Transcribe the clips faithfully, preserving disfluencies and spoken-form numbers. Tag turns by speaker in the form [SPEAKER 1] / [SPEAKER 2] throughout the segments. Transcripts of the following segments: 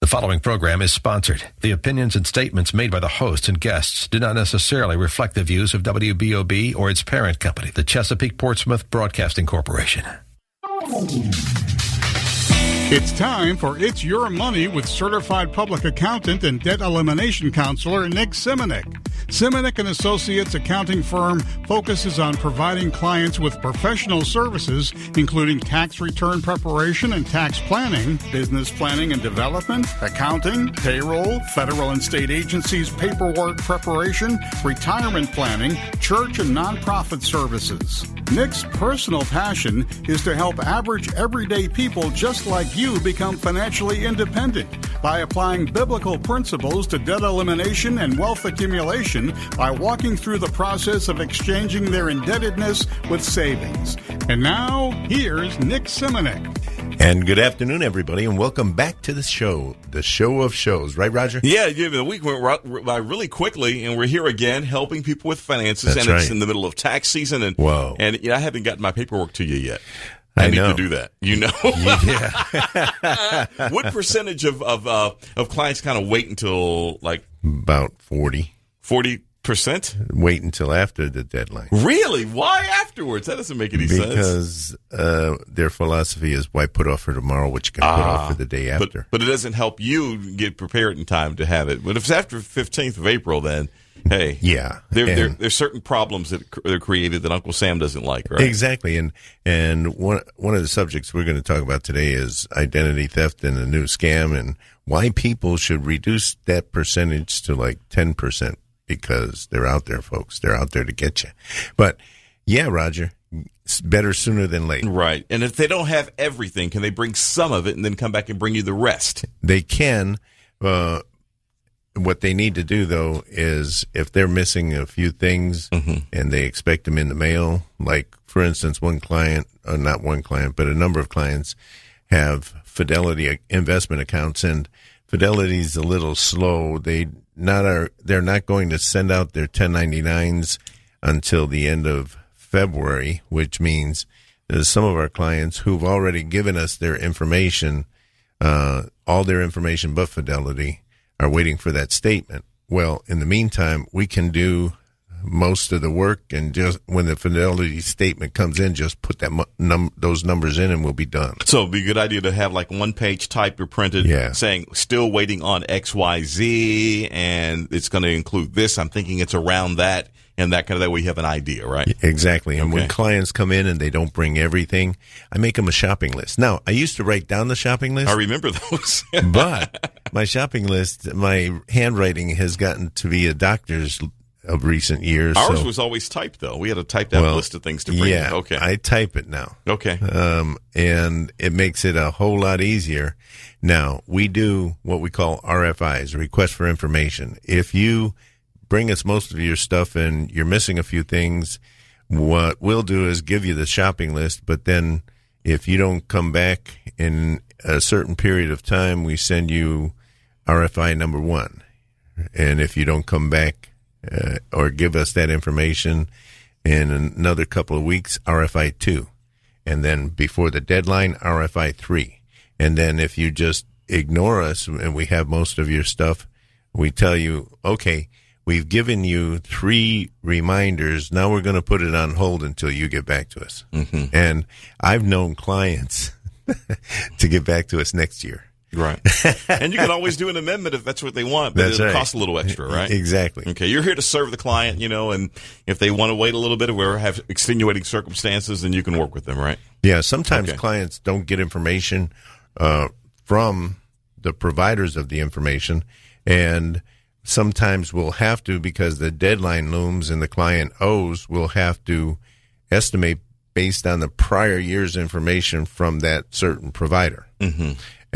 [SPEAKER 1] following program is sponsored. The opinions and statements made by the hosts and guests do not necessarily reflect the views of W B O B or its parent company, the Chesapeake Portsmouth Broadcasting Corporation.
[SPEAKER 2] It's time for It's Your Money with certified public accountant and debt elimination counselor Nick Simonek. Simonek and Associates accounting firm focuses on providing clients with professional services, including tax return preparation and tax planning, business planning and development, accounting, payroll, federal and state agencies paperwork preparation, retirement planning, church and nonprofit services. Nick's personal passion is to help average everyday people just like you become financially independent by applying biblical principles to debt elimination and wealth accumulation by walking through the process of exchanging their indebtedness with savings. And now, here's Nick Simonek.
[SPEAKER 3] And good afternoon, everybody, and welcome back to the show, the show of shows. Right, Roger?
[SPEAKER 4] Yeah, yeah the week went by really quickly, and we're here again helping people with finances.
[SPEAKER 3] That's
[SPEAKER 4] and
[SPEAKER 3] right.
[SPEAKER 4] It's in the middle of tax season, and
[SPEAKER 3] Whoa.
[SPEAKER 4] and you know, I haven't gotten my paperwork to you yet. I,
[SPEAKER 3] I
[SPEAKER 4] need
[SPEAKER 3] know.
[SPEAKER 4] to do that. You know?
[SPEAKER 3] Yeah.
[SPEAKER 4] What percentage of of, uh, of clients kind of wait until like
[SPEAKER 3] About forty.
[SPEAKER 4] forty percent?
[SPEAKER 3] Wait until after the deadline.
[SPEAKER 4] Really? Why afterwards? That doesn't make any sense.
[SPEAKER 3] Because uh, their philosophy is why put off for tomorrow what you can put
[SPEAKER 4] Ah,
[SPEAKER 3] off for the day
[SPEAKER 4] But,
[SPEAKER 3] after.
[SPEAKER 4] but it doesn't help you get prepared in time to have it. But if it's after fifteenth of April, then, hey.
[SPEAKER 3] Yeah.
[SPEAKER 4] There, there,
[SPEAKER 3] and-
[SPEAKER 4] there's certain problems that cr- are created that Uncle Sam doesn't like, right?
[SPEAKER 3] Exactly. And and one one of the subjects we're going to talk about today is identity theft and the new scam and why people should reduce that percentage to like ten percent because they're out there, folks. They're out there to get you. But yeah, Roger, it's better sooner than later.
[SPEAKER 4] Right. And if they don't have everything, can they bring some of it and then come back and bring you the rest?
[SPEAKER 3] They can. Uh, what they need to do, though, is if they're missing a few things
[SPEAKER 4] Mm-hmm.
[SPEAKER 3] and they expect them in the mail, like, for instance, one client, uh, not one client, but a number of clients have Fidelity investment accounts, and Fidelity's a little slow. They not are they're not going to send out their ten ninety-nines until the end of February, which means there's some of our clients who've already given us their information, uh, all their information but Fidelity, are waiting for that statement. Well, in the meantime, we can do most of the work, and just when the Fidelity statement comes in, just put that num- those numbers in, and we'll be done.
[SPEAKER 4] So it'd be a good idea to have like one page typed or printed
[SPEAKER 3] Yeah.
[SPEAKER 4] saying still waiting on X Y Z, and it's going to include this. I'm thinking it's around that, and that kind of that way you have an idea, right?
[SPEAKER 3] Exactly. And when
[SPEAKER 4] Okay.
[SPEAKER 3] clients come in and they don't bring everything, I make them a shopping list. Now, I used to write down the shopping list,
[SPEAKER 4] I remember those.
[SPEAKER 3] but my shopping list, my handwriting has gotten to be a doctor's of recent years.
[SPEAKER 4] Ours
[SPEAKER 3] so,
[SPEAKER 4] was always typed, though. We had to type that
[SPEAKER 3] well,
[SPEAKER 4] list of things to bring.
[SPEAKER 3] yeah,
[SPEAKER 4] Okay.
[SPEAKER 3] I type it now.
[SPEAKER 4] okay.
[SPEAKER 3] Um, and it makes it a whole lot easier. Now, we do what we call R F Is, request for information. If you bring us most of your stuff and you're missing a few things, what we'll do is give you the shopping list, but then if you don't come back in a certain period of time, we send you R F I number one. And if you don't come back uh, or give us that information in another couple of weeks, R F I two. And then before the deadline, R F I three. And then if you just ignore us and we have most of your stuff, we tell you, okay, we've given you three reminders. Now we're going to put it on hold until you get back to us. Mm-hmm. And I've known clients to get back to us next year.
[SPEAKER 4] Right. And you can always do an amendment if that's what they want, but
[SPEAKER 3] That's
[SPEAKER 4] it'll
[SPEAKER 3] right.
[SPEAKER 4] cost a little extra, right?
[SPEAKER 3] Exactly.
[SPEAKER 4] Okay, you're here to serve the client, you know, and if they want to wait a little bit or have extenuating circumstances, then you can work with them, right?
[SPEAKER 3] Yeah, sometimes
[SPEAKER 4] Okay.
[SPEAKER 3] clients don't get information uh, from the providers of the information, and sometimes we'll have to, because the deadline looms and the client owes, we'll have to estimate based on the prior year's information from that certain provider.
[SPEAKER 4] Mm-hmm.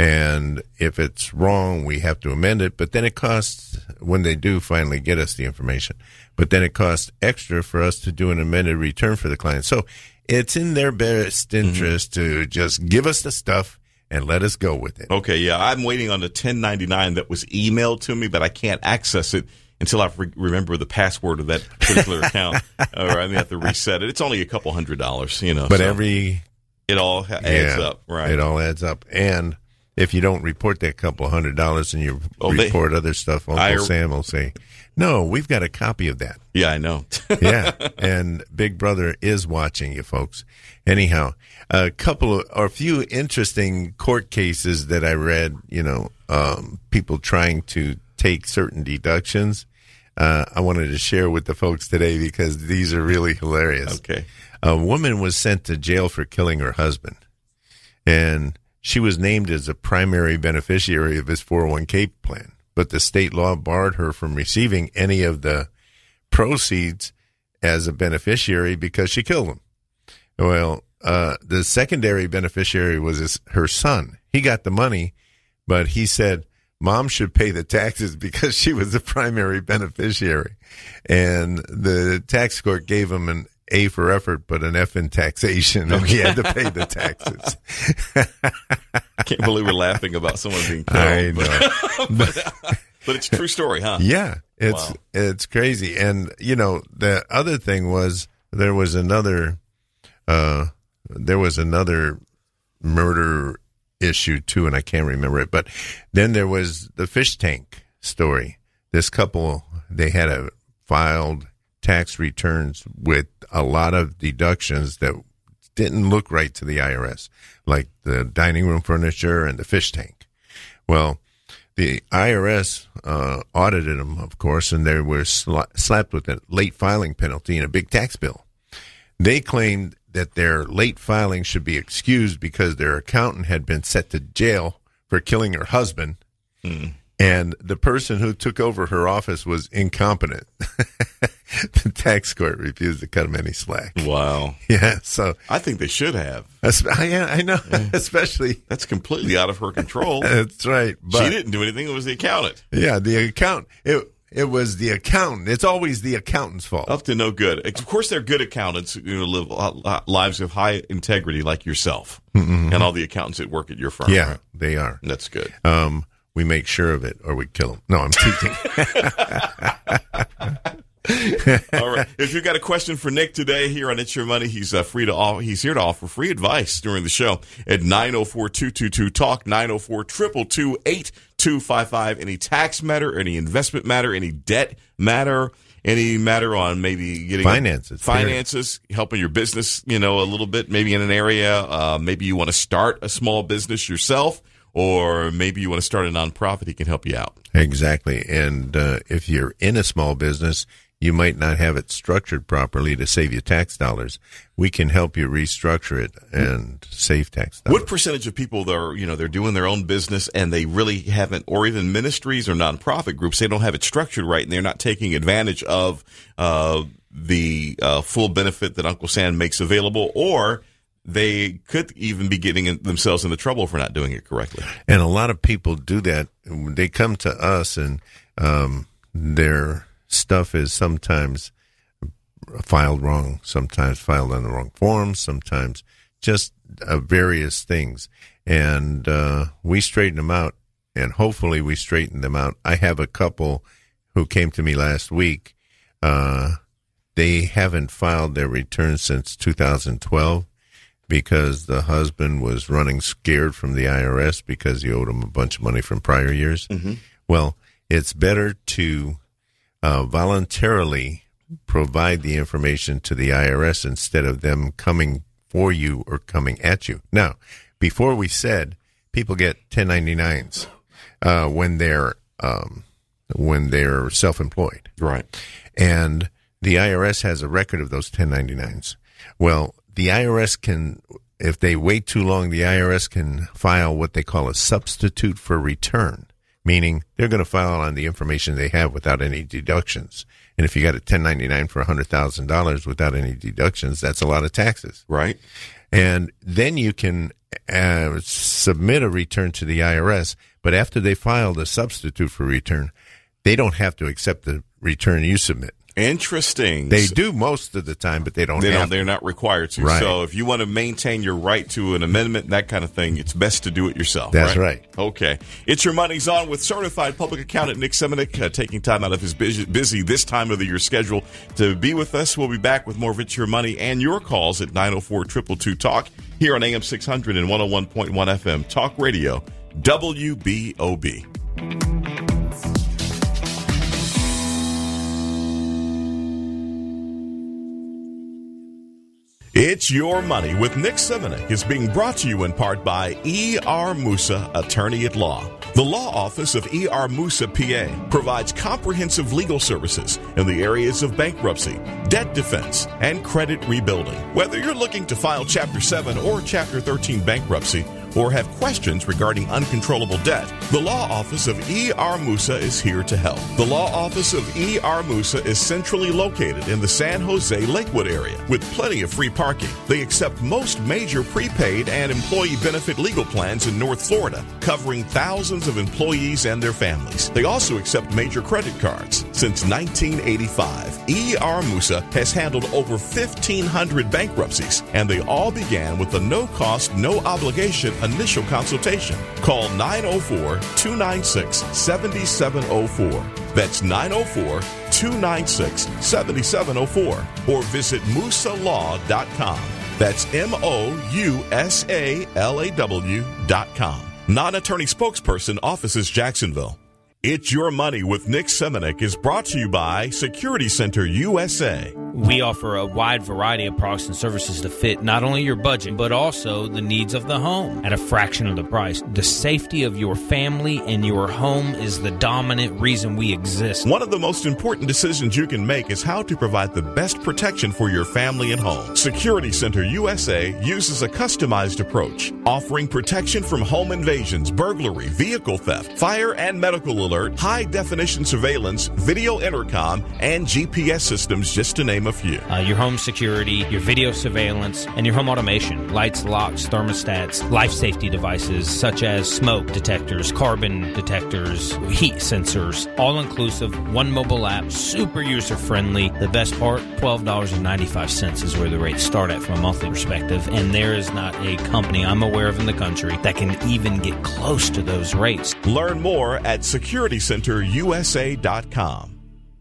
[SPEAKER 3] And if it's wrong, we have to amend it. But then it costs, when they do finally get us the information, but then it costs extra for us to do an amended return for the client. So it's in their best interest mm-hmm. to just give us the stuff and let us go with it.
[SPEAKER 4] Okay, yeah, I'm waiting on the ten ninety-nine that was emailed to me, but I can't access it until I re- remember the password of that particular account, or I may have to reset it. It's only a couple hundred dollars, you know.
[SPEAKER 3] But
[SPEAKER 4] so
[SPEAKER 3] every
[SPEAKER 4] it all ha- adds
[SPEAKER 3] yeah,
[SPEAKER 4] up, right?
[SPEAKER 3] It all adds up, and if you don't report that couple of hundred dollars and you
[SPEAKER 4] oh,
[SPEAKER 3] report
[SPEAKER 4] they,
[SPEAKER 3] other stuff, Uncle
[SPEAKER 4] I,
[SPEAKER 3] Sam will say, no, we've got a copy of that.
[SPEAKER 4] Yeah, I know.
[SPEAKER 3] Yeah, and Big Brother is watching you, folks. Anyhow, a couple of, or a few interesting court cases that I read, you know, um, people trying to take certain deductions. Uh, I wanted to share with the folks today because these are really hilarious.
[SPEAKER 4] Okay.
[SPEAKER 3] A woman was sent to jail for killing her husband, and she was named as a primary beneficiary of his four oh one k plan, but the state law barred her from receiving any of the proceeds as a beneficiary because she killed him. Well, uh, the secondary beneficiary was his, her son. He got the money, but he said, Mom should pay the taxes because she was the primary beneficiary. And the tax court gave him an A for effort, but an F in taxation, and he had to pay the taxes.
[SPEAKER 4] I can't believe we're laughing about someone being killed.
[SPEAKER 3] I know.
[SPEAKER 4] But, but, but it's a true story, huh?
[SPEAKER 3] Yeah, it's
[SPEAKER 4] Wow.
[SPEAKER 3] it's crazy. And, you know, the other thing was there was another uh, there was another murder issue too, and I can't remember it. But then there was the fish tank story. This couple, they had a filed tax returns with a lot of deductions that didn't look right to the I R S, like the dining room furniture and the fish tank. Well, the I R S uh, audited them, of course, and they were sla- slapped with a late filing penalty and a big tax bill. They claimed that their late filing should be excused because their accountant had been sent to jail for killing her husband, mm. and the person who took over her office was incompetent. The tax court refused to cut him any slack.
[SPEAKER 4] Wow.
[SPEAKER 3] Yeah, so
[SPEAKER 4] I think they should have.
[SPEAKER 3] I, I know,
[SPEAKER 4] yeah.
[SPEAKER 3] especially.
[SPEAKER 4] That's completely out of her control.
[SPEAKER 3] That's right. But,
[SPEAKER 4] she didn't do anything. It was the accountant.
[SPEAKER 3] Yeah, the accountant. It, It was the accountant. It's always the accountant's fault.
[SPEAKER 4] Up to no good. Of course, they're good accountants who live lives of high integrity like yourself mm-hmm. and all the accountants that work at your firm.
[SPEAKER 3] Yeah,
[SPEAKER 4] right?
[SPEAKER 3] they are.
[SPEAKER 4] That's good.
[SPEAKER 3] Um, we make sure of it or we kill them. No, I'm teasing.
[SPEAKER 4] All right. If you've got a question for Nick today here on It's Your Money, he's uh, free to offer, he's here to offer free advice during the show at nine oh four, two two two, talk, nine oh four, two two two, eight two five five. Any tax matter, any investment matter, any debt matter, any matter on maybe getting
[SPEAKER 3] finances,
[SPEAKER 4] finances, period. Helping your business, you know, a little bit, maybe in an area, uh, maybe you want to start a small business yourself, or maybe you want to start a nonprofit. He can help you out.
[SPEAKER 3] Exactly. And uh, if you're in a small business, you might not have it structured properly to save you tax dollars. We can help you restructure it and save tax dollars.
[SPEAKER 4] What percentage of people that are, you know, they're doing their own business and they really haven't, or even ministries or nonprofit groups, they don't have it structured right and they're not taking advantage of uh, the uh, full benefit that Uncle Sam makes available, or they could even be getting in, themselves into trouble for not doing it correctly.
[SPEAKER 3] And a lot of people do that. They come to us and um, they're stuff is sometimes filed wrong, sometimes filed on the wrong form, sometimes just uh, various things. And uh, we straighten them out, and hopefully we straighten them out. I have a couple who came to me last week. Uh, they haven't filed their returns since two thousand twelve because the husband was running scared from the I R S because he owed him a bunch of money from prior years. Mm-hmm. Well, it's better to Uh, voluntarily provide the information to the I R S instead of them coming for you or coming at you. Now, before we said people get ten ninety-nines uh, when they're um, when they're self-employed,
[SPEAKER 4] right?
[SPEAKER 3] And the I R S has a record of those ten ninety-nines. Well, the I R S can, if they wait too long, the I R S can file what they call a substitute for return. Meaning they're going to file on the information they have without any deductions. And if you got a ten ninety-nine for one hundred thousand dollars without any deductions, that's a lot of taxes.
[SPEAKER 4] Right.
[SPEAKER 3] And then you can uh, submit a return to the I R S, but after they file the substitute for return, they don't have to accept the return you submit.
[SPEAKER 4] Interesting.
[SPEAKER 3] They do most of the time, but they don't
[SPEAKER 4] they
[SPEAKER 3] have
[SPEAKER 4] don't, They're not required to.
[SPEAKER 3] Right.
[SPEAKER 4] So if you want to maintain your right to an amendment, that kind of thing, it's best to do it yourself.
[SPEAKER 3] That's
[SPEAKER 4] right.
[SPEAKER 3] right.
[SPEAKER 4] Okay. It's Your Money's On with certified public accountant Nick Semenuk, uh, taking time out of his busy, busy this time of the year schedule to be with us. We'll be back with more of It's Your Money and your calls at nine oh four, two two two, talk here on A M six hundred and one oh one point one F M. Talk Radio. W B O B. It's Your Money with Nick Simonek is being brought to you in part by E R. Musa, Attorney at Law. The law office of E R. Musa, P A, provides comprehensive legal services in the areas of bankruptcy, debt defense, and credit rebuilding. Whether you're looking to file Chapter seven or Chapter thirteen bankruptcy, or have questions regarding uncontrollable debt, the law office of E R. Musa is here to help. The law office of E R. Musa is centrally located in the San Jose Lakewood area with plenty of free parking. They accept most major prepaid and employee benefit legal plans in North Florida, covering thousands of employees and their families. They also accept major credit cards. Since nineteen eighty-five, E R. Musa has handled over fifteen hundred bankruptcies, and they all began with a no-cost, no-obligation initial consultation. Call nine oh four, two nine six, seven seven oh four. That's nine oh four, two nine six, seven seven oh four. Or visit musa law dot com. That's M O U S A L A W dot com. Non-attorney spokesperson, offices Jacksonville. It's Your Money with Nick Simonek is brought to you by Security Center U S A.
[SPEAKER 5] We offer a wide variety of products and services to fit not only your budget, but also the needs of the home at a fraction of the price. The safety of your family and your home is the dominant reason we exist.
[SPEAKER 4] One of the most important decisions you can make is how to provide the best protection for your family and home. Security Center U S A uses a customized approach, offering protection from home invasions, burglary, vehicle theft, fire and medical alert, high-definition surveillance, video intercom, and G P S systems, just to name a few.
[SPEAKER 5] Uh, your home security, your video surveillance, and your home automation, lights, locks, thermostats, life safety devices such as smoke detectors, carbon detectors, heat sensors, all-inclusive, one mobile app, super user-friendly. The best part, twelve dollars and ninety-five cents is where the rates start at from a monthly perspective, and there is not a company I'm aware of in the country that can even get close to those rates.
[SPEAKER 4] Learn more at security center U S A dot com.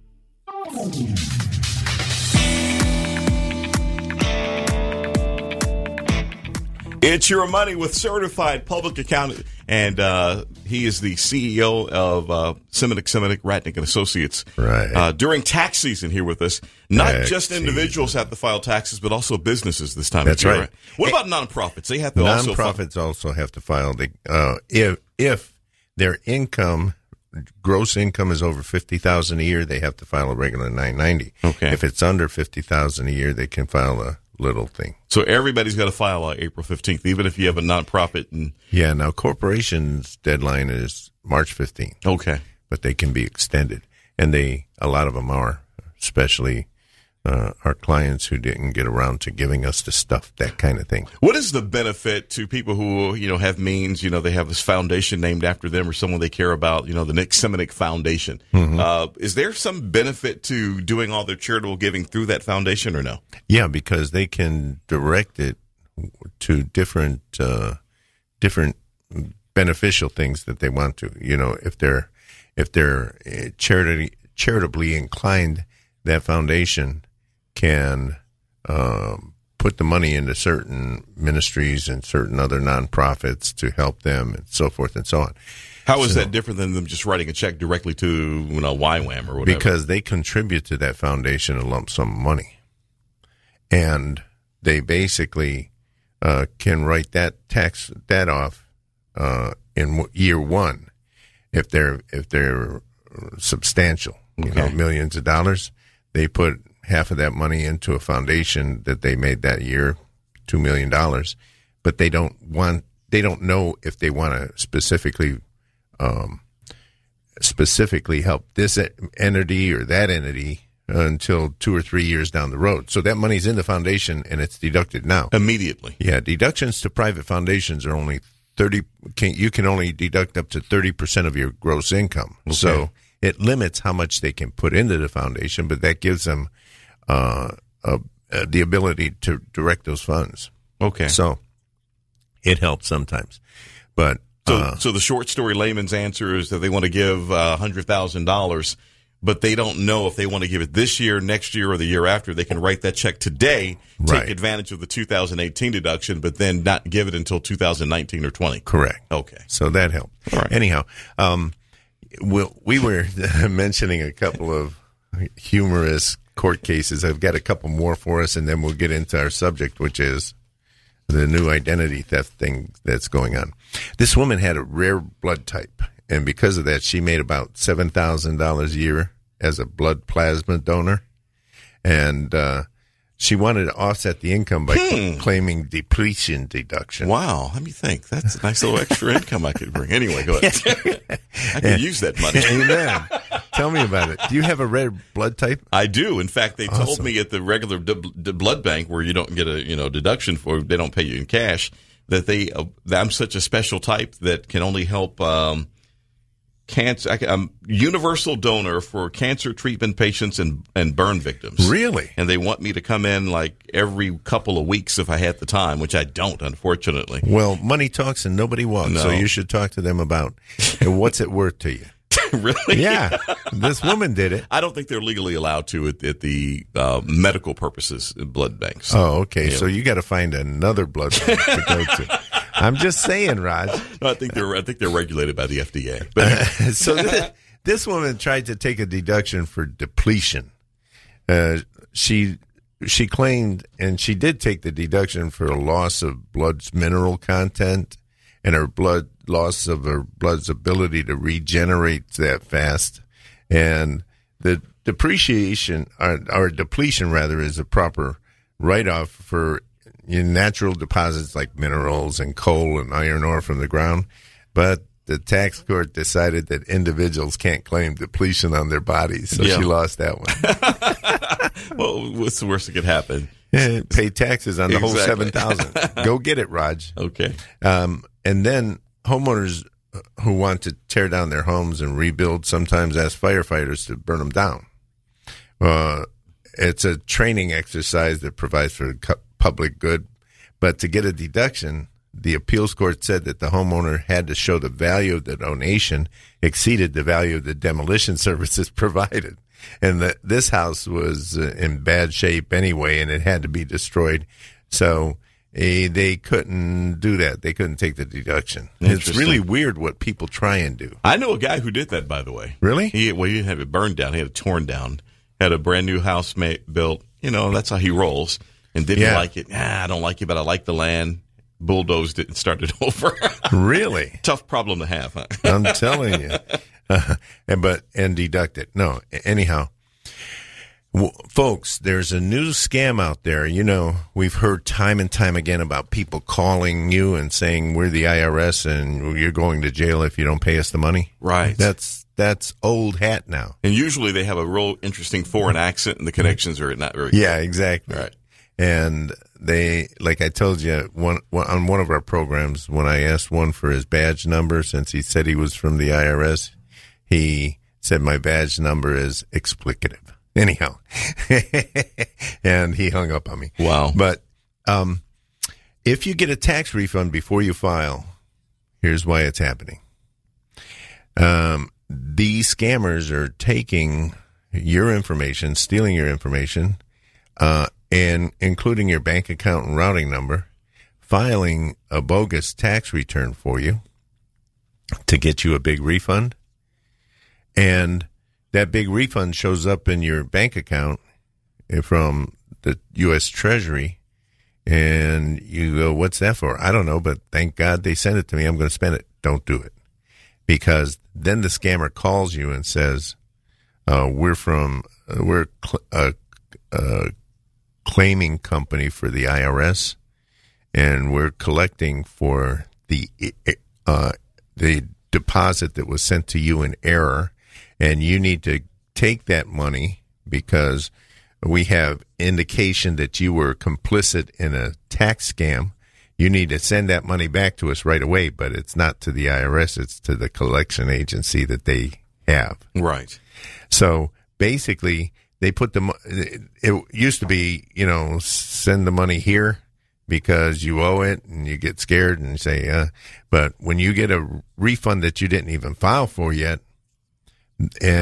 [SPEAKER 4] It's Your Money with certified public accountant, and uh, he is the C E O of uh, Simonek, Simonek, Ratnick and Associates.
[SPEAKER 3] Right.
[SPEAKER 4] Uh, during tax season here with us, not
[SPEAKER 3] Tax
[SPEAKER 4] just individuals have to file taxes, but also businesses this time
[SPEAKER 3] That's
[SPEAKER 4] of year.
[SPEAKER 3] right.
[SPEAKER 4] What about nonprofits? They have to also file.
[SPEAKER 3] Nonprofits also have to file. The, uh, if if their income, gross income, is over fifty thousand a year, they have to file a regular nine ninety.
[SPEAKER 4] Okay.
[SPEAKER 3] If it's under fifty thousand a year, they can file a little thing.
[SPEAKER 4] So everybody's got to file uh, April fifteenth, even if you have a nonprofit. And
[SPEAKER 3] Yeah. Now, corporations' deadline is March fifteenth.
[SPEAKER 4] okay.
[SPEAKER 3] But they can be extended, and they a lot of them are, especially uh, our clients who didn't get around to giving us the stuff, that kind of thing.
[SPEAKER 4] What is the benefit to people who, you know, have means, you know, they have this foundation named after them or someone they care about, you know, the Nick Simonek Foundation. Mm-hmm. Uh, is there some benefit to doing all their charitable giving through that foundation or no?
[SPEAKER 3] Yeah, because they can direct it to different uh, different beneficial things that they want to. You know, if they're if they're charity, charitably inclined, that foundation can um, put the money into certain ministries and certain other nonprofits to help them, and so forth and so on.
[SPEAKER 4] How is
[SPEAKER 3] so,
[SPEAKER 4] that different than them just writing a check directly to, you know, Y WAM or whatever?
[SPEAKER 3] Because they contribute to that foundation a lump sum of money, and they basically uh, can write that tax that off uh, in year one if they're if they're substantial, you
[SPEAKER 4] okay.
[SPEAKER 3] know, millions of dollars. They put half of that money into a foundation that they made that year, two million dollars, but they don't want, they don't know if they want to specifically, um, specifically help this entity or that entity until two or three years down the road. So that money's in the foundation and it's deducted now.
[SPEAKER 4] Immediately.
[SPEAKER 3] Yeah. Deductions to private foundations are only thirty, can, you can only deduct up to thirty percent of your gross income. Okay. So it limits how much they can put into the foundation, but that gives them uh, uh, uh, the ability to direct those funds.
[SPEAKER 4] Okay.
[SPEAKER 3] So it helps sometimes. But
[SPEAKER 4] so,
[SPEAKER 3] uh,
[SPEAKER 4] so the short story layman's answer is that they want to give uh, one hundred thousand dollars. but they don't know if they want to give it this year, next year, or the year after. They can write that check today, take
[SPEAKER 3] Right.
[SPEAKER 4] advantage of the two thousand eighteen deduction, but then not give it until two thousand nineteen or twenty.
[SPEAKER 3] Correct.
[SPEAKER 4] Okay.
[SPEAKER 3] So that helped.
[SPEAKER 4] All right.
[SPEAKER 3] Anyhow, um, we'll, we were mentioning a couple of humorous court cases. I've got a couple more for us, and then we'll get into our subject, which is the new identity theft thing that's going on. This woman had a rare blood type, and because of that, she made about seven thousand dollars a year as a blood plasma donor. And uh, she wanted to offset the income by
[SPEAKER 4] Hmm.
[SPEAKER 3] claiming depletion deduction.
[SPEAKER 4] Wow. Let me think. That's a nice little extra income I could bring. Anyway, go ahead. I could use that money.
[SPEAKER 3] Amen. Tell me about it. Do you have a red blood type?
[SPEAKER 4] I do. In fact, they told
[SPEAKER 3] Awesome.
[SPEAKER 4] me at the regular d- d- blood bank where you don't get a you know deduction for, they don't pay you in cash, that they uh, that I'm such a special type that can only help um, cancer. I, I'm universal donor for cancer treatment patients and and burn victims.
[SPEAKER 3] Really?
[SPEAKER 4] And they want me to come in like every couple of weeks if I had the time, which I don't, unfortunately.
[SPEAKER 3] Well, money talks and nobody walks,
[SPEAKER 4] No.
[SPEAKER 3] so you should talk to them about uh, what's it worth to you.
[SPEAKER 4] Really?
[SPEAKER 3] Yeah, this woman did it.
[SPEAKER 4] I don't think they're legally allowed to at, at the uh, medical purposes in blood banks.
[SPEAKER 3] Oh, okay.
[SPEAKER 4] Yeah.
[SPEAKER 3] So you got to find another blood bank to go to. I'm just saying, Raj.
[SPEAKER 4] No, I think they're I think they're regulated by the F D A. But
[SPEAKER 3] So this, this woman tried to take a deduction for depletion. Uh, she she claimed, and she did take the deduction for a loss of blood's mineral content and her blood loss of her blood's ability to regenerate that fast. And the depreciation or, or depletion rather is a proper write-off for natural deposits like minerals and coal and iron ore from the ground. But the tax court decided that individuals can't claim depletion on their bodies, so
[SPEAKER 4] Yeah.
[SPEAKER 3] she lost that one.
[SPEAKER 4] well, what's the worst that could happen?
[SPEAKER 3] Yeah, pay taxes on the whole
[SPEAKER 4] Exactly.
[SPEAKER 3] seven thousand. Go get it, Raj.
[SPEAKER 4] Okay.
[SPEAKER 3] Um, and then homeowners who want to tear down their homes and rebuild sometimes ask firefighters to burn them down. Uh, it's a training exercise that provides for cu- public good, but to get a deduction, the appeals court said that the homeowner had to show the value of the donation exceeded the value of the demolition services provided. And that this house was uh, in bad shape anyway, and it had to be destroyed. So eh, they couldn't do that. They couldn't take the deduction. It's
[SPEAKER 4] Interesting.
[SPEAKER 3] really weird what people try and do.
[SPEAKER 4] I know a guy who did that, by the way.
[SPEAKER 3] Really?
[SPEAKER 4] He well, he didn't have it burned down. He had it torn down. Had a brand new house ma- built. You know, that's how he rolls. And didn't
[SPEAKER 3] Yeah.
[SPEAKER 4] like it. Nah, I don't like it, but I like the land. Bulldozed it and started over.
[SPEAKER 3] Really?
[SPEAKER 4] Tough problem to have, huh?
[SPEAKER 3] I'm telling you. Uh, and, but, and deduct it. No, anyhow. W- folks, there's a new scam out there. You know, we've heard time and time again about people calling you and saying, we're the I R S and you're going to jail if you don't pay us the money.
[SPEAKER 4] Right.
[SPEAKER 3] That's, that's old hat now.
[SPEAKER 4] And usually they have a real interesting foreign accent, and the connections are not very
[SPEAKER 3] Yeah, exactly.
[SPEAKER 4] Right.
[SPEAKER 3] And they, like I told you, one, one on one of our programs, when I asked one for his badge number, since he said he was from the I R S, he said my badge number is explicative. Anyhow, and he hung up on me.
[SPEAKER 4] Wow.
[SPEAKER 3] But um, if you get a tax refund before you file, here's why it's happening. Um, these scammers are taking your information, stealing your information, uh, and including your bank account and routing number, filing a bogus tax return for you to get you a big refund. And that big refund shows up in your bank account from the U S Treasury, and you go, what's that for? I don't know, but thank God they sent it to me. I'm going to spend it. Don't do it. Because then the scammer calls you and says, uh, we're from, uh, we're cl- a, a claiming company for the I R S, and we're collecting for the, uh, the deposit that was sent to you in error. And you need to take that money because we have indication that you were complicit in a tax scam. You need to send that money back to us right away, but it's not to the I R S. It's to the collection agency that they have.
[SPEAKER 4] Right.
[SPEAKER 3] So basically, they put the mo- it used to be, you know, send the money here because you owe it, and you get scared and say, uh, but when you get a refund that you didn't even file for yet, Uh,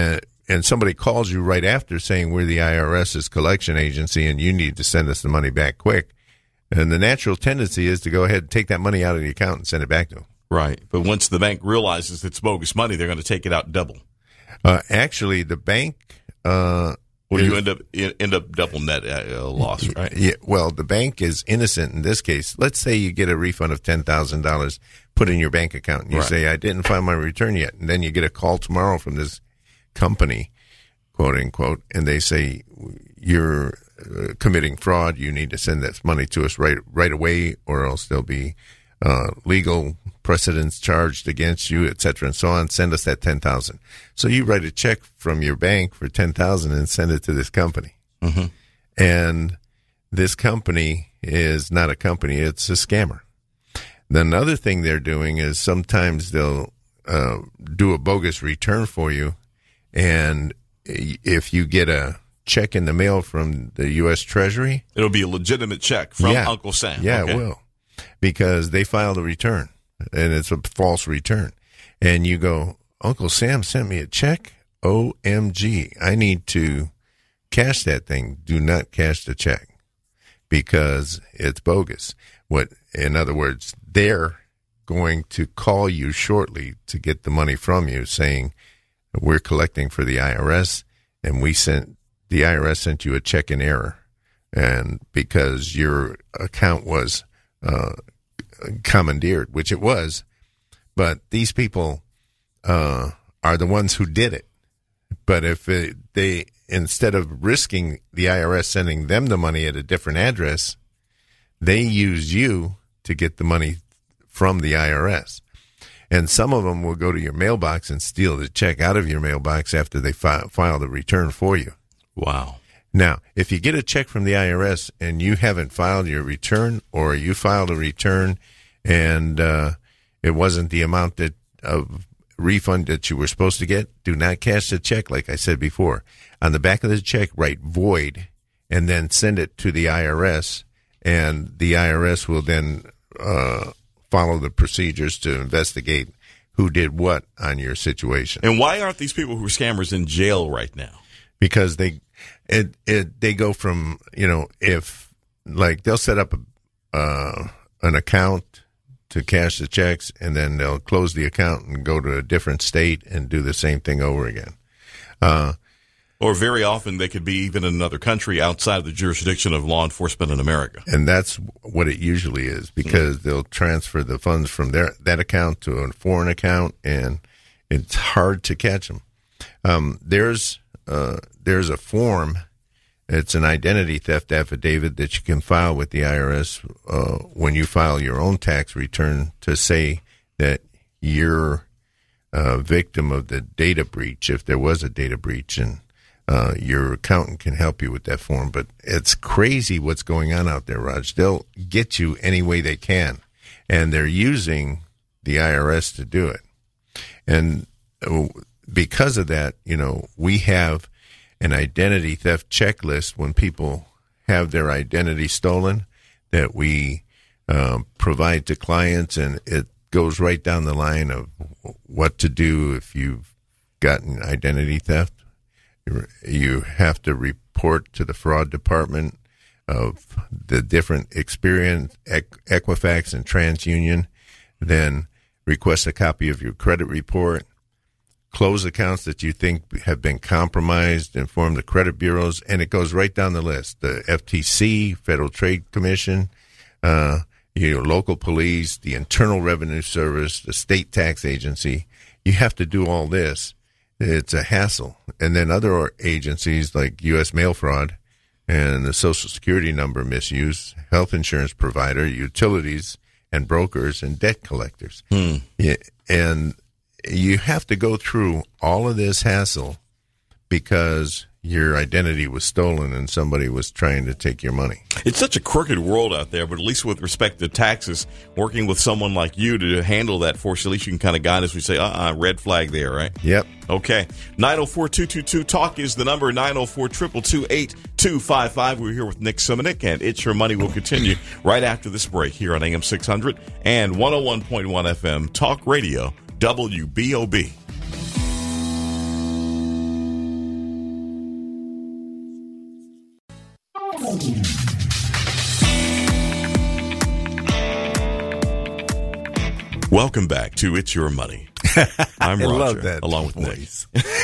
[SPEAKER 3] and somebody calls you right after saying we're the IRS's collection agency and you need to send us the money back quick. And the natural tendency is to go ahead and take that money out of the account and send it back to them.
[SPEAKER 4] Right. But once the bank realizes it's bogus money, they're going to take it out double.
[SPEAKER 3] Uh, actually, the bank. Uh,
[SPEAKER 4] well,
[SPEAKER 3] is,
[SPEAKER 4] you end up end up double net uh, loss, right?
[SPEAKER 3] Yeah. Well, the bank is innocent in this case. Let's say you get a refund of ten thousand dollars put in your bank account, and you right. say, "I didn't file my return yet," and then you get a call tomorrow from this company, quote unquote, and they say you're uh, committing fraud. You need to send this money to us right right away, or else there'll be uh, legal precedents charged against you, et cetera, and so on. Send us that ten thousand. So you write a check from your bank for ten thousand and send it to this company.
[SPEAKER 4] Mm-hmm.
[SPEAKER 3] And this company is not a company; it's a scammer. Then another thing they're doing is sometimes they'll uh, do a bogus return for you, and if you get a check in the mail from the U S Treasury,
[SPEAKER 4] it'll be a legitimate check from
[SPEAKER 3] yeah,
[SPEAKER 4] Uncle Sam.
[SPEAKER 3] Yeah,
[SPEAKER 4] okay.
[SPEAKER 3] it will, because they filed a return, and it's a false return. And you go, Uncle Sam sent me a check? O M G, I need to cash that thing. Do not cash the check, because it's bogus. What, in other words, they're going to call you shortly to get the money from you, saying, we're collecting for the I R S, and we sent, the I R S sent you a check in error. And because your account was uh, commandeered, which it was, but these people uh, are the ones who did it. But if it, they, instead of risking the I R S sending them the money at a different address, they use you to get the money from the I R S. And some of them will go to your mailbox and steal the check out of your mailbox after they fi- file the return for you.
[SPEAKER 4] Wow.
[SPEAKER 3] Now, if you get a check from the I R S and you haven't filed your return, or you filed a return and uh, it wasn't the amount that of refund that you were supposed to get, do not cash the check, like I said before. On the back of the check, write void, and then send it to the I R S, and the I R S will then uh, follow the procedures to investigate who did what on your situation.
[SPEAKER 4] And why aren't these people who are scammers in jail right now?
[SPEAKER 3] Because they it it they go from, you know, if like they'll set up a, uh, an account to cash the checks, and then they'll close the account and go to a different state and do the same thing over again. Uh,
[SPEAKER 4] or very often they could be even in another country outside of the jurisdiction of law enforcement in America.
[SPEAKER 3] And that's what it usually is, because mm-hmm. they'll transfer the funds from their that account to a foreign account, and it's hard to catch them. Um, there's uh, there's a form. It's an identity theft affidavit that you can file with the I R S uh, when you file your own tax return, to say that you're a victim of the data breach, if there was a data breach, and uh, your accountant can help you with that form. But it's crazy what's going on out there, Raj. They'll get you any way they can, and they're using the I R S to do it. And because of that, you know, we have an identity theft checklist when people have their identity stolen that we uh, provide to clients, and it goes right down the line of what to do if you've gotten identity theft. You have to report to the fraud department of the different Experian, Equifax, and TransUnion, then request a copy of your credit report, close accounts that you think have been compromised, inform the credit bureaus, and it goes right down the list. The F T C, Federal Trade Commission, uh, your local police, the Internal Revenue Service, the state tax agency. You have to do all this. It's a hassle. And then other agencies like U S mail fraud and the Social Security number misuse, health insurance provider, utilities and brokers, and debt collectors.
[SPEAKER 4] Hmm.
[SPEAKER 3] Yeah, and you have to go through all of this hassle because your identity was stolen and somebody was trying to take your money.
[SPEAKER 4] It's such a crooked world out there, but at least with respect to taxes, working with someone like you to handle that for us, at least you can kind of guide us. We say, uh-uh, red flag there, right?
[SPEAKER 3] Yep.
[SPEAKER 4] Okay. nine oh four, two two two, talk is the number, nine oh four, two two two, eight two five five. We're here with Nick Simonik, and It's Your Money will continue right after this break here on A M six hundred and one oh one point one F M Talk Radio, W B O B. Welcome back to It's Your Money. I'm
[SPEAKER 3] I
[SPEAKER 4] Roger,
[SPEAKER 3] love that
[SPEAKER 4] along with
[SPEAKER 3] voice.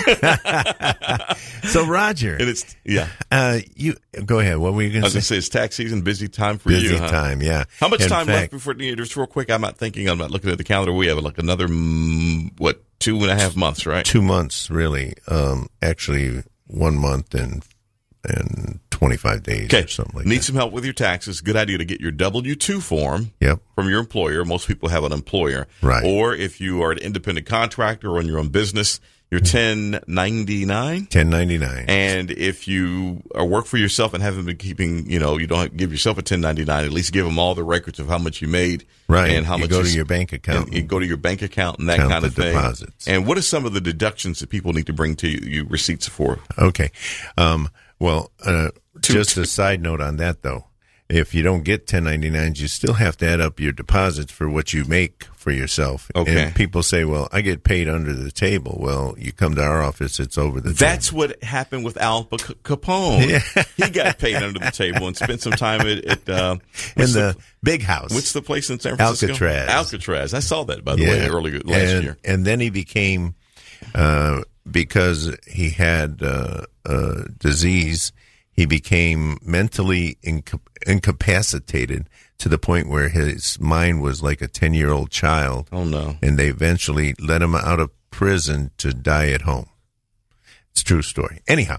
[SPEAKER 4] Nick.
[SPEAKER 3] So, Roger,
[SPEAKER 4] And it's yeah.
[SPEAKER 3] uh, you go ahead. What were you
[SPEAKER 4] I
[SPEAKER 3] going
[SPEAKER 4] was
[SPEAKER 3] to
[SPEAKER 4] going
[SPEAKER 3] say?
[SPEAKER 4] to say it's tax season, busy time for
[SPEAKER 3] Busy
[SPEAKER 4] you. Huh?
[SPEAKER 3] time, yeah.
[SPEAKER 4] How much
[SPEAKER 3] In
[SPEAKER 4] time
[SPEAKER 3] fact,
[SPEAKER 4] left before you know, just real quick? I'm not thinking. I'm not looking at the calendar. We have like another mm, what two and a half months, right?
[SPEAKER 3] Two months, really. Um, actually, one month and and twenty-five days
[SPEAKER 4] Okay.
[SPEAKER 3] or something like
[SPEAKER 4] Need
[SPEAKER 3] that.
[SPEAKER 4] some help with your taxes? Good idea to get your W two form.
[SPEAKER 3] Yep.
[SPEAKER 4] From your employer. Most people have an employer.
[SPEAKER 3] Right.
[SPEAKER 4] Or if you are an independent contractor or on your own business, your ten ninety-nine.
[SPEAKER 3] ten ninety-nine.
[SPEAKER 4] And if you are work for yourself and haven't been keeping, you know, you don't have to give yourself a ten ninety-nine, at least give them all the records of how much you made.
[SPEAKER 3] Right.
[SPEAKER 4] And how
[SPEAKER 3] you
[SPEAKER 4] much
[SPEAKER 3] go
[SPEAKER 4] is-
[SPEAKER 3] to your bank account.
[SPEAKER 4] And you go to your bank account and that
[SPEAKER 3] Count
[SPEAKER 4] kind
[SPEAKER 3] the
[SPEAKER 4] of thing.
[SPEAKER 3] deposits.
[SPEAKER 4] And what are some of the deductions that people need to bring to you, you receipts for?
[SPEAKER 3] Okay. Um, well, uh,
[SPEAKER 4] Two-
[SPEAKER 3] just
[SPEAKER 4] two-
[SPEAKER 3] a side note on that, though. If you don't get ten ninety-nines, you still have to add up your deposits for what you make for yourself.
[SPEAKER 4] Okay.
[SPEAKER 3] And people say, well, I get paid under the table. Well, you come to our office, it's over the
[SPEAKER 4] That's
[SPEAKER 3] table.
[SPEAKER 4] what happened with Al P- Capone.
[SPEAKER 3] Yeah.
[SPEAKER 4] He got paid under the table and spent some time at, at uh,
[SPEAKER 3] In
[SPEAKER 4] what's
[SPEAKER 3] the big house.
[SPEAKER 4] what's the place in San Francisco?
[SPEAKER 3] Alcatraz.
[SPEAKER 4] Alcatraz. I saw that, by the way, earlier last
[SPEAKER 3] and,
[SPEAKER 4] year.
[SPEAKER 3] And then he became, uh, because he had uh, uh, disease, he became mentally inca- incapacitated to the point where his mind was like a ten-year-old child.
[SPEAKER 4] Oh, no.
[SPEAKER 3] And they eventually let him out of prison to die at home. It's a true story. Anyhow,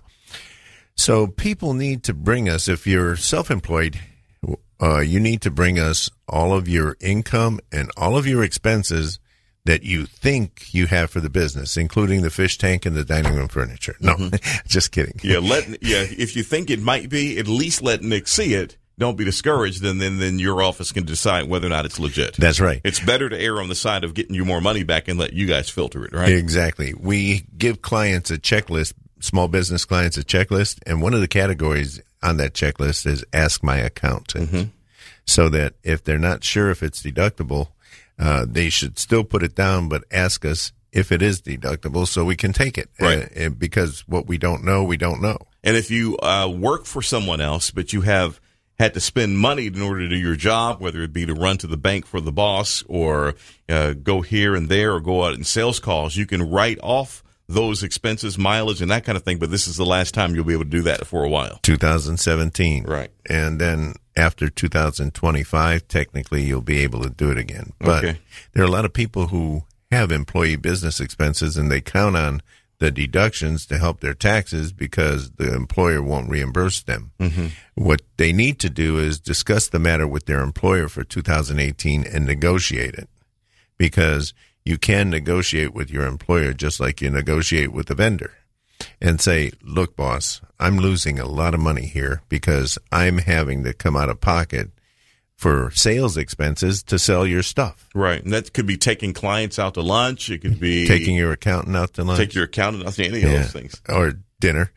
[SPEAKER 3] so people need to bring us, if you're self-employed, uh, you need to bring us all of your income and all of your expenses that you think you have for the business, including the fish tank and the dining room furniture. No, just kidding.
[SPEAKER 4] Yeah, let yeah. If you think it might be, at least let Nick see it. Don't be discouraged, and then then your office can decide whether or not it's legit.
[SPEAKER 3] That's right.
[SPEAKER 4] It's better to err on the side of getting you more money back and let you guys filter it, right?
[SPEAKER 3] Exactly. We give clients a checklist, small business clients a checklist, and one of the categories on that checklist is ask my accountant.
[SPEAKER 4] Mm-hmm.
[SPEAKER 3] So that if they're not sure if it's deductible, uh, they should still put it down, but ask us if it is deductible so we can take it.
[SPEAKER 4] Right.
[SPEAKER 3] Uh, because what we don't know, we don't know.
[SPEAKER 4] And if you uh, work for someone else, but you have had to spend money in order to do your job, whether it be to run to the bank for the boss or uh, go here and there or go out in sales calls, you can write off those expenses, mileage, and that kind of thing. But this is the last time you'll be able to do that for a while.
[SPEAKER 3] two thousand seventeen.
[SPEAKER 4] Right.
[SPEAKER 3] And then after two thousand twenty-five, technically you'll be able to do it again. But
[SPEAKER 4] Okay.
[SPEAKER 3] there are a lot of people who have employee business expenses and they count on the deductions to help their taxes because the employer won't reimburse them.
[SPEAKER 4] Mm-hmm.
[SPEAKER 3] What they need to do is discuss the matter with their employer for two thousand eighteen and negotiate it, because you can negotiate with your employer just like you negotiate with the vendor and say, look, boss, I'm losing a lot of money here because I'm having to come out of pocket for sales expenses to sell your stuff.
[SPEAKER 4] Right. And that could be taking clients out to lunch. It could be
[SPEAKER 3] Taking your accountant out to lunch.
[SPEAKER 4] take your accountant out to any of
[SPEAKER 3] Yeah.
[SPEAKER 4] those things.
[SPEAKER 3] Or dinner.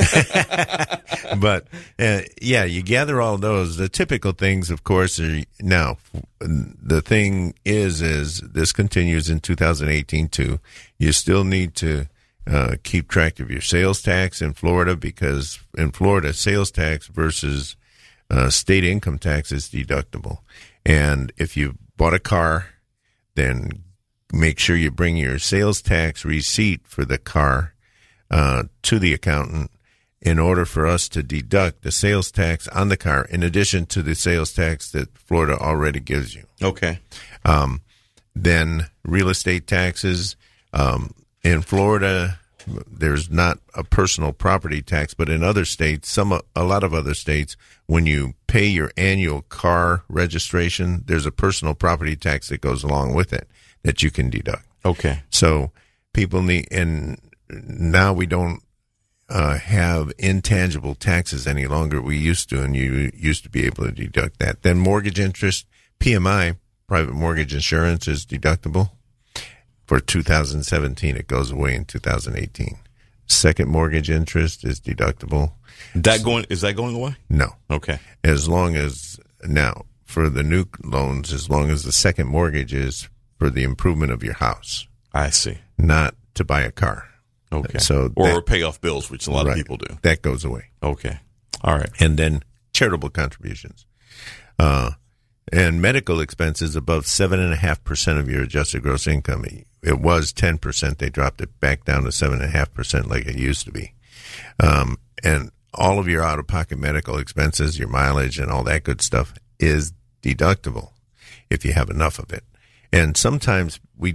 [SPEAKER 3] But, uh, yeah, you gather all those. The typical things, of course, are now, the thing is, is this continues in two thousand eighteen too. You still need to uh, keep track of your sales tax in Florida, because in Florida, sales tax versus uh, state income tax is deductible. And if you bought a car, then make sure you bring your sales tax receipt for the car uh, to the accountant in order for us to deduct the sales tax on the car in addition to the sales tax that Florida already gives you.
[SPEAKER 4] Okay.
[SPEAKER 3] Um, then real estate taxes. Um, in Florida, there's not a personal property tax, but in other states, some a lot of other states, when you pay your annual car registration, there's a personal property tax that goes along with it that you can deduct.
[SPEAKER 4] Okay.
[SPEAKER 3] So people need, and now we don't uh, have intangible taxes any longer. We used to, and you used to be able to deduct that. Then mortgage interest, P M I, private mortgage insurance, is deductible. For two thousand seventeen, it goes away in two thousand eighteen. Second mortgage interest is deductible.
[SPEAKER 4] That going is that going away?
[SPEAKER 3] No.
[SPEAKER 4] Okay.
[SPEAKER 3] As long as, now, for the new loans, as long as the second mortgage is for the improvement of your house,
[SPEAKER 4] I see.
[SPEAKER 3] not to buy a car.
[SPEAKER 4] Okay.
[SPEAKER 3] So
[SPEAKER 4] or
[SPEAKER 3] that-
[SPEAKER 4] pay off bills, which a lot
[SPEAKER 3] Right.
[SPEAKER 4] of people do.
[SPEAKER 3] That goes away.
[SPEAKER 4] Okay. All right.
[SPEAKER 3] And then charitable contributions. Uh, and medical expenses above seven point five percent of your adjusted gross income. It was ten percent. They dropped it back down to seven point five percent like it used to be. Um, and all of your out-of-pocket medical expenses, your mileage and all that good stuff is deductible if you have enough of it. And sometimes we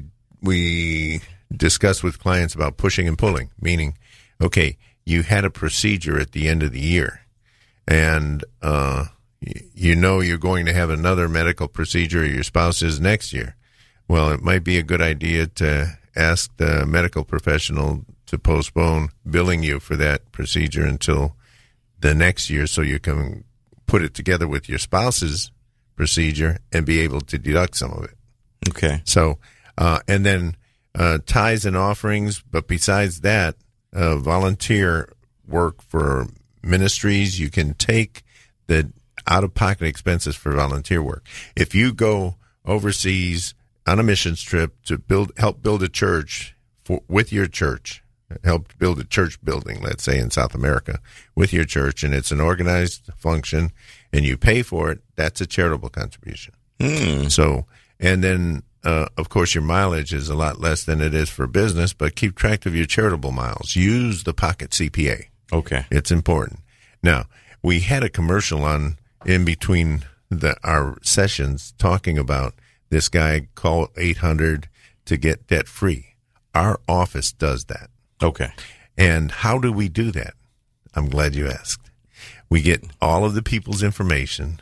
[SPEAKER 3] we discuss with clients about pushing and pulling, meaning, okay, you had a procedure at the end of the year, and uh, you know you're going to have another medical procedure, your spouse is next year. Well, it might be a good idea to ask the medical professional to postpone billing you for that procedure until the next year so you can put it together with your spouse's procedure and be able to deduct some of it.
[SPEAKER 4] Okay.
[SPEAKER 3] So, uh, and then uh, tithes and offerings, but besides that, uh, volunteer work for ministries, you can take the out-of-pocket expenses for volunteer work. If you go overseas on a missions trip to build, help build a church for, with your church, help build a church building, let's say in South America, with your church, and it's an organized function, and you pay for it, that's a charitable contribution.
[SPEAKER 4] Hmm.
[SPEAKER 3] So, and then, uh, of course, your mileage is a lot less than it is for business, but keep track of your charitable miles. Use the Pocket C P A.
[SPEAKER 4] Okay.
[SPEAKER 3] It's important. Now, we had a commercial on in between the our sessions talking about this guy, call eight hundred to get debt free. Our office does that.
[SPEAKER 4] Okay.
[SPEAKER 3] And how do we do that? I'm glad you asked. We get all of the people's information.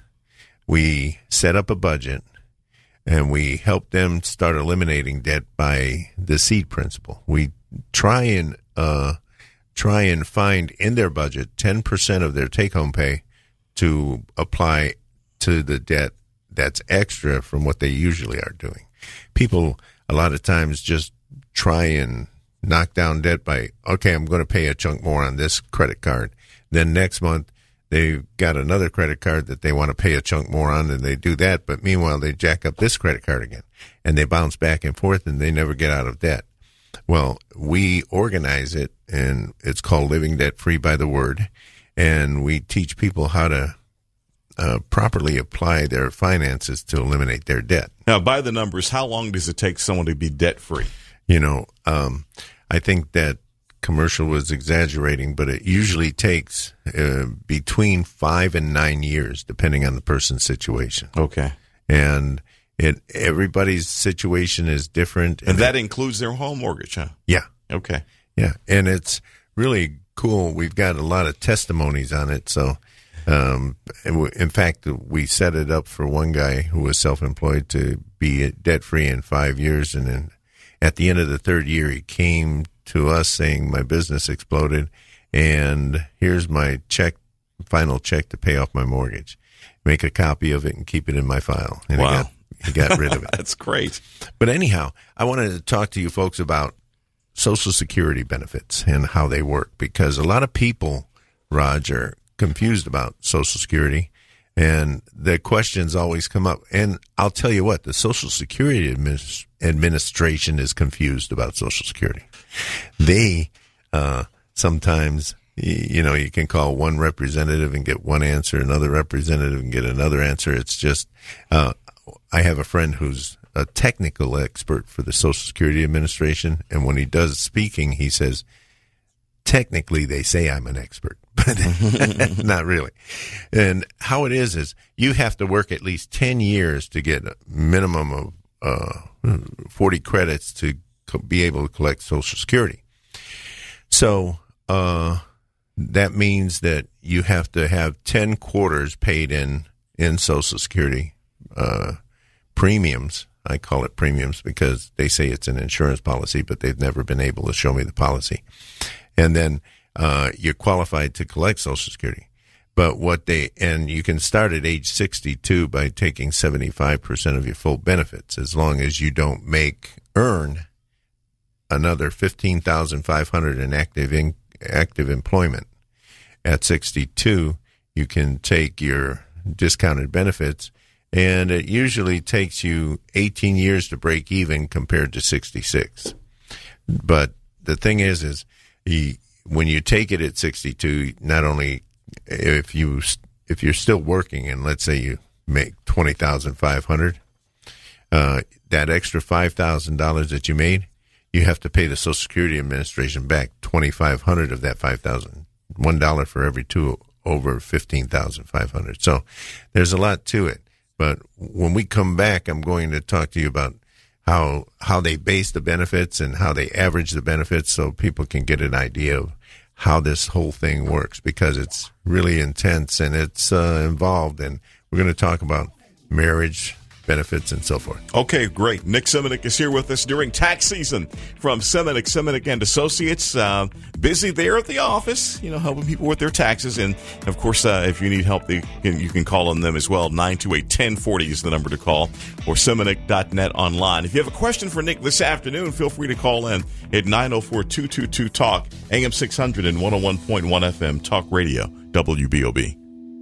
[SPEAKER 3] We set up a budget, and we help them start eliminating debt by the seed principle. We try and uh, try and find in their budget ten percent of their take-home pay to apply to the debt that's extra from what they usually are doing. People a lot of times just try and knock down debt by, okay, I'm going to pay a chunk more on this credit card. Then next month, they've got another credit card that they want to pay a chunk more on, and they do that. But meanwhile, they jack up this credit card again, and they bounce back and forth, and they never get out of debt. Well, we organize it, and it's called Living Debt Free by the Word, and we teach people how to uh, properly apply their finances to eliminate their debt.
[SPEAKER 4] Now, by the numbers, how long does it take someone to be debt free?
[SPEAKER 3] You know, um, I think that commercial was exaggerating, but it usually takes uh, between five and nine years, depending on the person's situation.
[SPEAKER 4] Okay.
[SPEAKER 3] And it everybody's situation is different.
[SPEAKER 4] And, and that it, includes their home mortgage, huh?
[SPEAKER 3] Yeah.
[SPEAKER 4] Okay.
[SPEAKER 3] Yeah. And it's really cool. We've got a lot of testimonies on it. So, um, in fact, we set it up for one guy who was self-employed to be debt-free in five years. And then at the end of the third year, he came to us saying, my business exploded, and here's my check, final check to pay off my mortgage. Make a copy of it and keep it in my file. And
[SPEAKER 4] wow.
[SPEAKER 3] he got, he got rid of it.
[SPEAKER 4] That's great.
[SPEAKER 3] But anyhow, I wanted to talk to you folks about Social Security benefits and how they work, because a lot of people, Raj, are confused about Social Security, and the questions always come up. And I'll tell you what, the Social Security Administ- Administration is confused about Social Security. They uh, sometimes, you know, you can call one representative and get one answer, another representative and get another answer. It's just, uh, I have a friend who's a technical expert for the Social Security Administration, and when he does speaking, he says, technically they say I'm an expert, but not really. And how it is is you have to work at least ten years to get a minimum of uh, forty credits to be able to collect Social Security. So uh, that means that you have to have ten quarters paid in, in Social Security uh, premiums. I call it premiums because they say it's an insurance policy, but they've never been able to show me the policy. And then uh, you're qualified to collect Social Security. But what they, and you can start at age sixty-two by taking seventy-five percent of your full benefits, as long as you don't make, earn another fifteen thousand five hundred in active in, active employment. At sixty-two, you can take your discounted benefits, and it usually takes you eighteen years to break even compared to sixty-six. But the thing is, is he, when you take it at sixty-two, not only if you if you're still working and let's say you make twenty thousand five hundred dollars, uh, that extra five thousand dollars that you made, you have to pay the Social Security Administration back twenty-five hundred dollars of that five thousand dollars, one dollar for every two over fifteen thousand five hundred dollars. So there's a lot to it. But when we come back, I'm going to talk to you about how how they base the benefits and how they average the benefits so people can get an idea of how this whole thing works, because it's really intense and it's uh, involved. And we're going to talk about marriage benefits and so forth.
[SPEAKER 4] Okay, great. Nick Simonic is here with us during tax season from Simonic, Simonic and Associates. Uh, busy there at the office, you know, helping people with their taxes. And, of course, uh, if you need help, you can, you can call on them as well. nine two eight, one oh four oh is the number to call, or simonic dot net online. If you have a question for Nick this afternoon, feel free to call in at nine oh four, two two two, talk, A M six hundred and one oh one point one F M, Talk Radio, W B O B.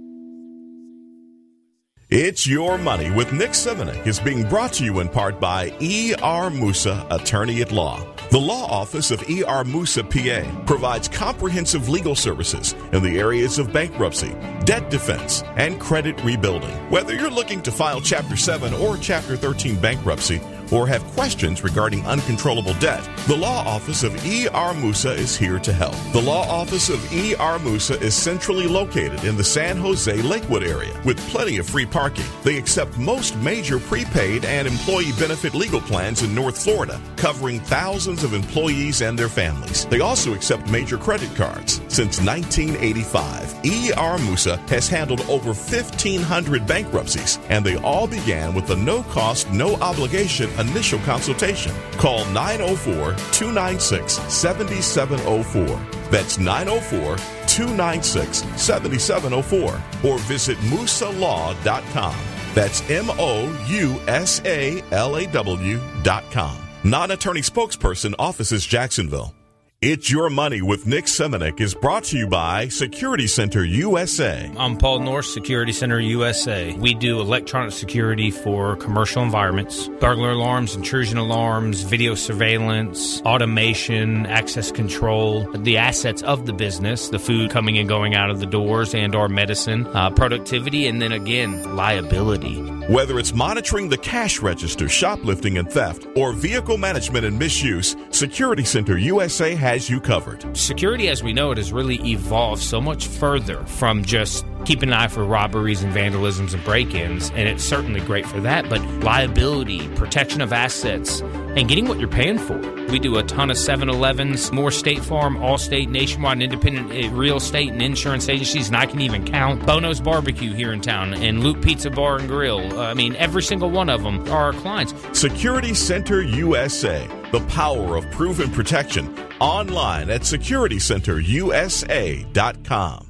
[SPEAKER 4] It's Your Money with Nick Simonic is being brought to you in part by E R. Musa, Attorney at Law. The law office of E R. Musa, P A, provides comprehensive legal services in the areas of bankruptcy, debt defense, and credit rebuilding. Whether you're looking to file Chapter seven or Chapter thirteen bankruptcy, or have questions regarding uncontrollable debt, the law office of E R. Musa is here to help. The law office of E R. Musa is centrally located in the San Jose Lakewood area with plenty of free parking. They accept most major prepaid and employee benefit legal plans in North Florida, covering thousands of employees and their families. They also accept major credit cards. Since nineteen eighty-five, E R. Musa has handled over fifteen hundred bankruptcies, and they all began with a no-cost, no-obligation initial consultation. Call nine oh four, two nine six, seven seven oh four. That's nine oh four, two nine six, seven seven oh four. Or visit musa law dot com. That's M O U S A L A W dot com. Non-attorney spokesperson, offices Jacksonville. It's Your Money with Nick Simonic is brought to you by Security Center U S A.
[SPEAKER 5] I'm Paul North, Security Center U S A. We do electronic security for commercial environments, burglar alarms, intrusion alarms, video surveillance, automation, access control, the assets of the business, the food coming and going out of the doors and or medicine, uh, productivity, and then again, liability.
[SPEAKER 4] Whether it's monitoring the cash register, shoplifting and theft, or vehicle management and misuse, Security Center U S A has you covered.
[SPEAKER 5] Security, as we know it, has really evolved so much further from just keeping an eye for robberies and vandalisms and break-ins, and it's certainly great for that, but liability, protection of assets, and getting what you're paying for. We do a ton of seven elevens, more State Farm, Allstate, Nationwide, and independent real estate and insurance agencies, and I can even count Bono's Barbecue here in town and Luke Pizza Bar and Grill. I mean, every single one of them are our clients.
[SPEAKER 4] Security Center U S A, the power of proven protection. Online at security center U S A dot com.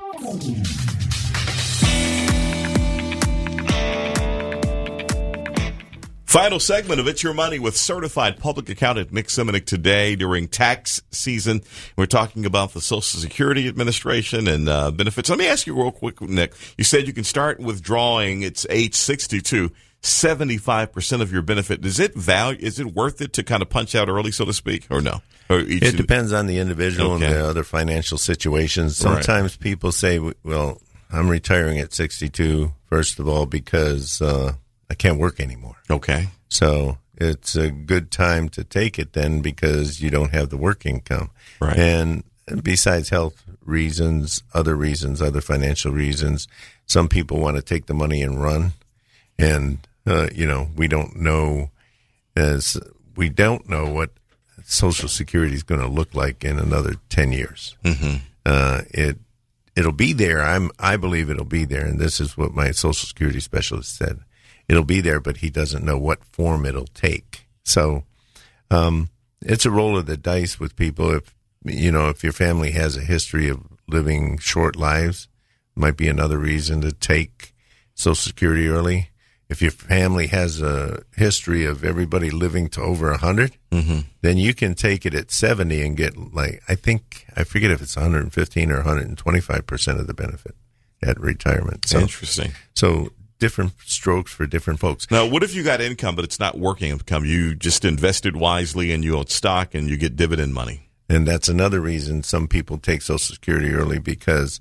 [SPEAKER 4] Final segment of It's Your Money with certified public accountant Nick Simonic today during tax season. We're talking about the Social Security Administration and uh, benefits. Let me ask you real quick, Nick. You said you can start withdrawing. It's age sixty-two. seventy-five percent of your benefit. Is it value? Is it worth it to kind of punch out early, so to speak, or no? Or each
[SPEAKER 3] it depends on the individual okay. and the other financial situations. Sometimes right. people say, well, I'm retiring at sixty-two, first of all, because uh, I can't work anymore.
[SPEAKER 4] Okay.
[SPEAKER 3] So it's a good time to take it then because you don't have the work income.
[SPEAKER 4] Right.
[SPEAKER 3] And besides health reasons, other reasons, other financial reasons, some people want to take the money and run. And, uh, you know, we don't know as we don't know what Social Security is going to look like in another ten years.
[SPEAKER 4] Mm-hmm.
[SPEAKER 3] Uh, it, it'll be there. I'm, I believe it'll be there. And this is what my Social Security specialist said. It'll be there, but he doesn't know what form it'll take. So, um, it's a roll of the dice with people. If, you know, if your family has a history of living short lives, might be another reason to take Social Security early. If your family has a history of everybody living to over one hundred,
[SPEAKER 4] mm-hmm.
[SPEAKER 3] then you can take it at seventy and get, like, I think, I forget if it's one hundred fifteen or one hundred twenty-five percent of the benefit at retirement. So,
[SPEAKER 4] interesting.
[SPEAKER 3] So different strokes for different folks.
[SPEAKER 4] Now, what if you got income, but it's not working income? You just invested wisely and you own stock and you get dividend money.
[SPEAKER 3] And that's another reason some people take Social Security early, because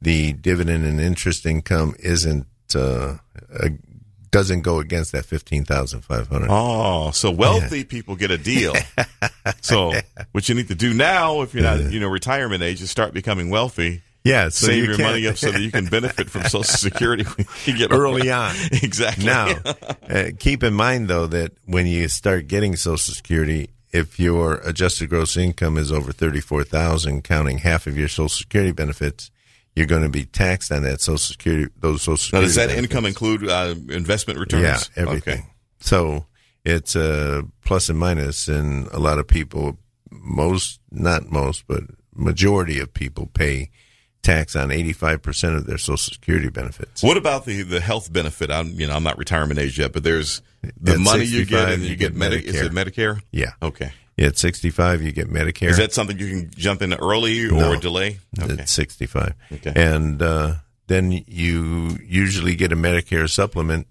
[SPEAKER 3] the dividend and interest income isn't uh, a, doesn't go against that fifteen thousand five hundred.
[SPEAKER 4] Oh, so wealthy yeah. people get a deal. So what you need to do now, if you're not, you know, retirement age, is start becoming wealthy.
[SPEAKER 3] Yeah, so
[SPEAKER 4] save
[SPEAKER 3] you
[SPEAKER 4] your
[SPEAKER 3] can.
[SPEAKER 4] money up so that you can benefit from Social Security when you get
[SPEAKER 3] early on.
[SPEAKER 4] Exactly.
[SPEAKER 3] Now, uh, keep in mind though that when you start getting Social Security, if your adjusted gross income is over thirty-four thousand, counting half of your Social Security benefits, you're going to be taxed on that Social Security. Those Social Security.
[SPEAKER 4] Now, does that
[SPEAKER 3] benefits.
[SPEAKER 4] income include uh, investment returns?
[SPEAKER 3] Yeah, everything.
[SPEAKER 4] Okay.
[SPEAKER 3] So it's a plus and minus, and a lot of people, most, not most, but majority of people pay tax on eighty-five percent of their Social Security benefits.
[SPEAKER 4] What about the, the health benefit? I'm you know I'm not retirement age yet, but there's the
[SPEAKER 3] At
[SPEAKER 4] money you get and
[SPEAKER 3] you
[SPEAKER 4] you
[SPEAKER 3] get
[SPEAKER 4] get Medi-
[SPEAKER 3] Medicare.
[SPEAKER 4] Is it Medicare?
[SPEAKER 3] Yeah.
[SPEAKER 4] Okay.
[SPEAKER 3] Yeah, at sixty-five you get Medicare.
[SPEAKER 4] Is that something you can jump in early or
[SPEAKER 3] No.
[SPEAKER 4] delay? Okay.
[SPEAKER 3] At sixty-five.
[SPEAKER 4] Okay.
[SPEAKER 3] And uh, then you usually get a Medicare supplement.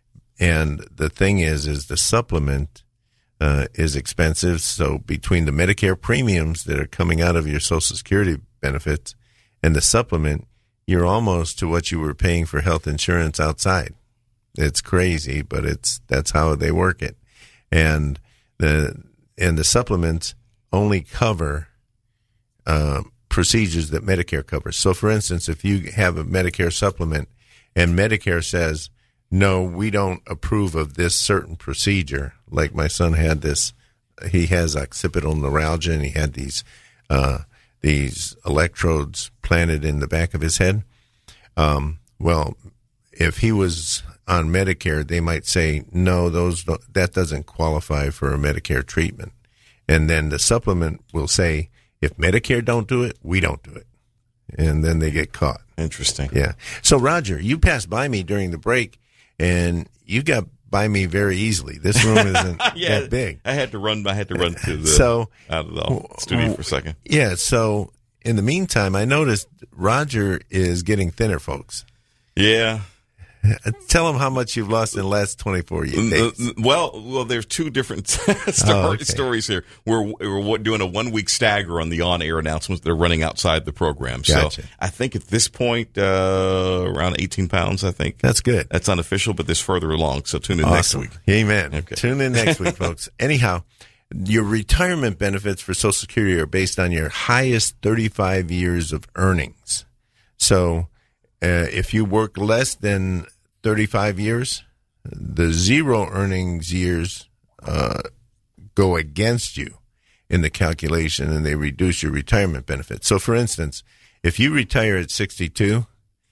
[SPEAKER 3] And the thing is, is the supplement uh, is expensive. So between the Medicare premiums that are coming out of your Social Security benefits and the supplement, you're almost to what you were paying for health insurance outside. It's crazy, but it's that's how they work it. And the and the supplements only cover uh, procedures that Medicare covers. So, for instance, if you have a Medicare supplement and Medicare says, no, we don't approve of this certain procedure, like my son had this, he has occipital neuralgia, and he had these uh, these electrodes planted in the back of his head. Um, well, if he was on Medicare, they might say, no, those don't, that doesn't qualify for a Medicare treatment. And then the supplement will say, if Medicare don't do it, we don't do it. And then they get caught.
[SPEAKER 4] Interesting.
[SPEAKER 3] Yeah. So, Roger, you passed by me during the break, and you got by me very easily. This room isn't
[SPEAKER 4] yeah,
[SPEAKER 3] that big.
[SPEAKER 4] I had to run. I had to run to the
[SPEAKER 3] so,
[SPEAKER 4] out of the studio for a second.
[SPEAKER 3] Yeah. So, in the meantime, I noticed Roger is getting thinner, folks.
[SPEAKER 4] Yeah.
[SPEAKER 3] Tell them how much you've lost in the last twenty-four days.
[SPEAKER 4] Well, well, there's two different story,
[SPEAKER 3] oh, okay.
[SPEAKER 4] stories here. We're, we're doing a one-week stagger on the on-air announcements that are running outside the program.
[SPEAKER 3] Gotcha.
[SPEAKER 4] So I think at this point, uh, around eighteen pounds, I think.
[SPEAKER 3] That's good.
[SPEAKER 4] That's unofficial, but this further along. So tune in
[SPEAKER 3] awesome.
[SPEAKER 4] next week.
[SPEAKER 3] Amen.
[SPEAKER 4] Okay.
[SPEAKER 3] Tune in next week, folks. Anyhow, your retirement benefits for Social Security are based on your highest thirty-five years of earnings. So uh, if you work less than thirty-five years, the zero earnings years uh, go against you in the calculation, and they reduce your retirement benefits. So, for instance, if you retire at sixty-two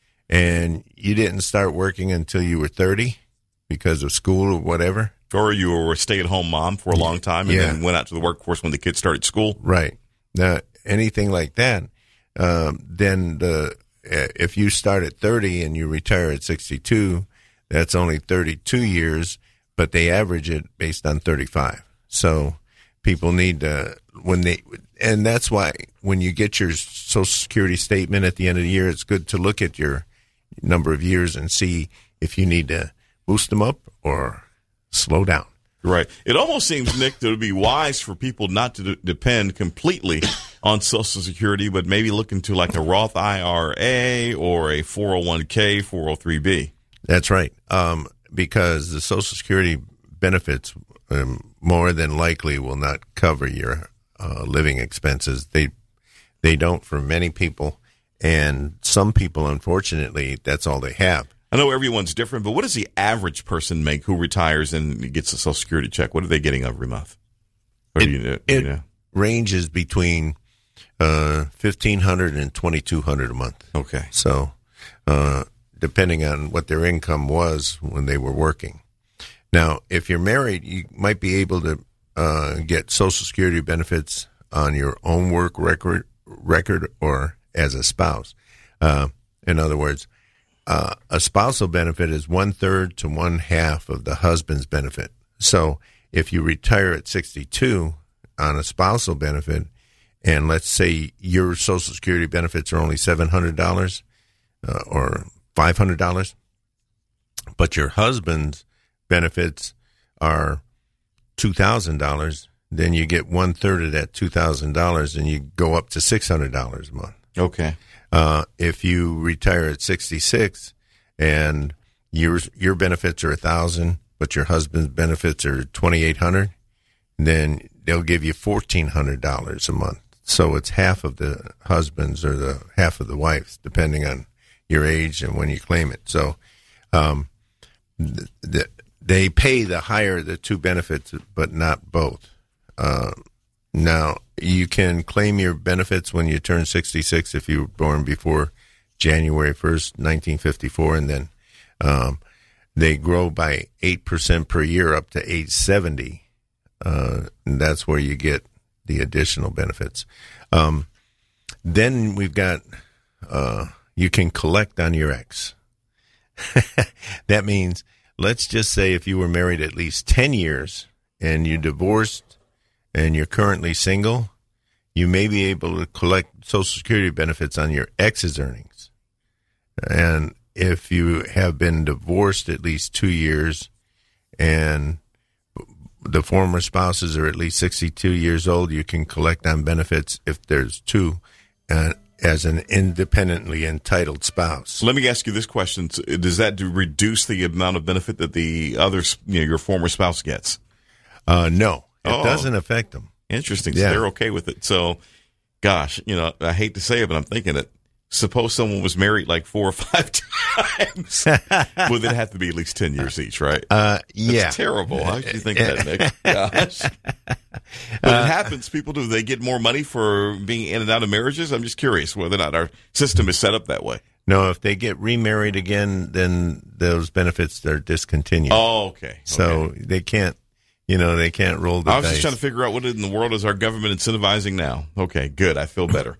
[SPEAKER 3] and you didn't start working until you were thirty because of school or whatever.
[SPEAKER 4] Or you were a stay-at-home mom for a long time and
[SPEAKER 3] yeah.
[SPEAKER 4] then went out to the workforce when the kids started school.
[SPEAKER 3] Right. Now, anything like that, um, then the if you start at thirty and you retire at sixty-two, that's only thirty-two years, but they average it based on thirty-five. So people need to, when they, and that's why when you get your Social Security statement at the end of the year, it's good to look at your number of years and see if you need to boost them up or slow down.
[SPEAKER 4] Right. It almost seems, Nick, that it would be wise for people not to d- depend completely on Social Security, but maybe look into like a Roth I R A or a four oh one k, four oh three b.
[SPEAKER 3] That's right. Um, because the Social Security benefits um, more than likely will not cover your uh, living expenses. They they don't for many people, and some people, unfortunately, that's all they have.
[SPEAKER 4] I know everyone's different, but what does the average person make who retires and gets a Social Security check? What are they getting every month? Or
[SPEAKER 3] It,
[SPEAKER 4] do you know,
[SPEAKER 3] it
[SPEAKER 4] you know?
[SPEAKER 3] ranges between uh, fifteen hundred dollars and twenty-two hundred dollars a month.
[SPEAKER 4] Okay.
[SPEAKER 3] So uh, depending on what their income was when they were working. Now, if you're married, you might be able to uh, get Social Security benefits on your own work record, record or as a spouse. Uh, in other words, Uh, a spousal benefit is one third to one half of the husband's benefit. So if you retire at sixty-two on a spousal benefit, and let's say your Social Security benefits are only seven hundred dollars uh, or five hundred dollars, but your husband's benefits are two thousand dollars, then you get one third of that two thousand dollars and you go up to six hundred dollars a month.
[SPEAKER 4] Okay.
[SPEAKER 3] Uh, if you retire at sixty-six and your your benefits are a thousand, but your husband's benefits are twenty-eight hundred, then they'll give you fourteen hundred dollars a month. So it's half of the husband's or the half of the wife's, depending on your age and when you claim it. So, um, th- th- they pay the higher the two benefits, but not both. Uh, now you can claim your benefits when you turn sixty-six if you were born before January first, nineteen fifty-four, and then, um, they grow by eight percent per year up to age seventy. Uh, and that's where you get the additional benefits. Um, then we've got, uh, you can collect on your ex. That means, let's just say if you were married at least ten years and you divorced and you're currently single, you may be able to collect Social Security benefits on your ex's earnings. And if you have been divorced at least two years and the former spouses are at least sixty-two years old, you can collect on benefits if there's two uh, as an independently entitled spouse.
[SPEAKER 4] Let me ask you this question. Does that do reduce the amount of benefit that the other, you know, your former spouse gets?
[SPEAKER 3] Uh, no, it
[SPEAKER 4] oh,
[SPEAKER 3] doesn't affect them.
[SPEAKER 4] Interesting. So
[SPEAKER 3] Yeah.
[SPEAKER 4] they're okay with it. So, gosh, you know, I hate to say it, but I'm thinking it. Suppose someone was married like four or five times. Well, they'd have to be at least ten years each, right?
[SPEAKER 3] Uh, yeah.
[SPEAKER 4] That's terrible. How did you think of that, Nick? Gosh. But it happens. People, do they get more money for being in and out of marriages? I'm just curious whether or not our system is set up that way.
[SPEAKER 3] No, if they get remarried again, then those benefits are discontinued.
[SPEAKER 4] Oh, okay.
[SPEAKER 3] So
[SPEAKER 4] okay.
[SPEAKER 3] they can't, you know, they can't roll the
[SPEAKER 4] I was
[SPEAKER 3] dice.
[SPEAKER 4] just trying to figure out what in the world is our government incentivizing now. Okay, good. I feel better.